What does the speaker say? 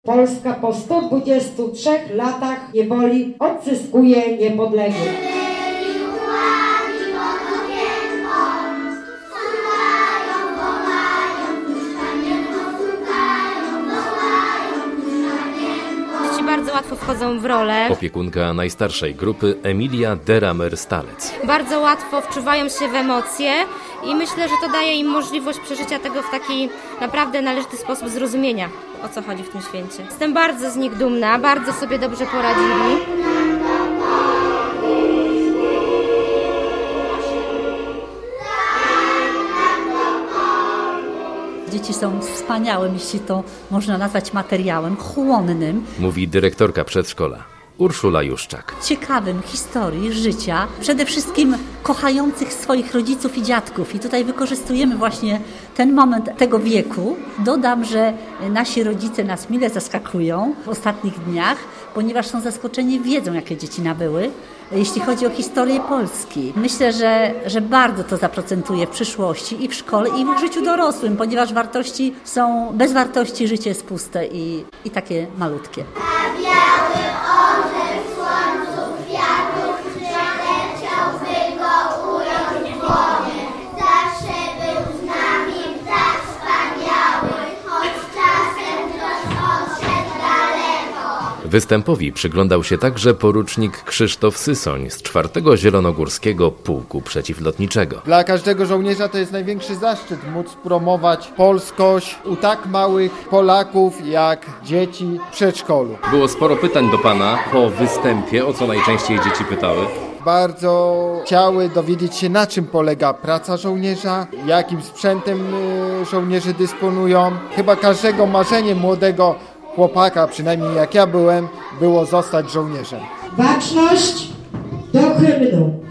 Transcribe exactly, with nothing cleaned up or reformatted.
Polska po stu dwudziestu trzech latach niewoli odzyskuje niepodległość. Bardzo łatwo wchodzą w rolę. Opiekunka najstarszej grupy Emilia Deramer-Stalec. Bardzo łatwo wczuwają się w emocje i myślę, że to daje im możliwość przeżycia tego w taki naprawdę należyty sposób, zrozumienia, o co chodzi w tym święcie. Jestem bardzo z nich dumna, bardzo sobie dobrze poradzili. Dzieci są wspaniałym, jeśli to można nazwać materiałem chłonnym. Mówi dyrektorka przedszkola Urszula Juszczak. Ciekawym historii życia, przede wszystkim kochających swoich rodziców i dziadków. I tutaj wykorzystujemy właśnie ten moment tego wieku. Dodam, że nasi rodzice nas mile zaskakują w ostatnich dniach, ponieważ są zaskoczeni, wiedzą, jakie dzieci nabyły. Jeśli chodzi o historię Polski, myślę, że, że bardzo to zaprocentuje w przyszłości i w szkole, i w życiu dorosłym, ponieważ wartości są, bez wartości życie jest puste i, i takie malutkie. A biały orzeł w słońcu kwiatów, że chciałby go ująć w głowie. Zawsze był z nami tak wspaniały, choć czasem ktoś odszedł daleko. Występowi przyglądał się także porucznik Krzysztof Sysoń z czwartego Zielonogórskiego Pułku Przeciwlotniczego. Dla każdego żołnierza to jest największy zaszczyt móc promować polskość u tak małych Polaków jak dzieci w przedszkolu. Było sporo pytań do Pana po występie, o co najczęściej dzieci pytały. Bardzo chciały dowiedzieć się, na czym polega praca żołnierza, jakim sprzętem żołnierze dysponują. Chyba każdego marzeniem młodego chłopaka, przynajmniej jak ja byłem, było zostać żołnierzem. Baczność do hymnu.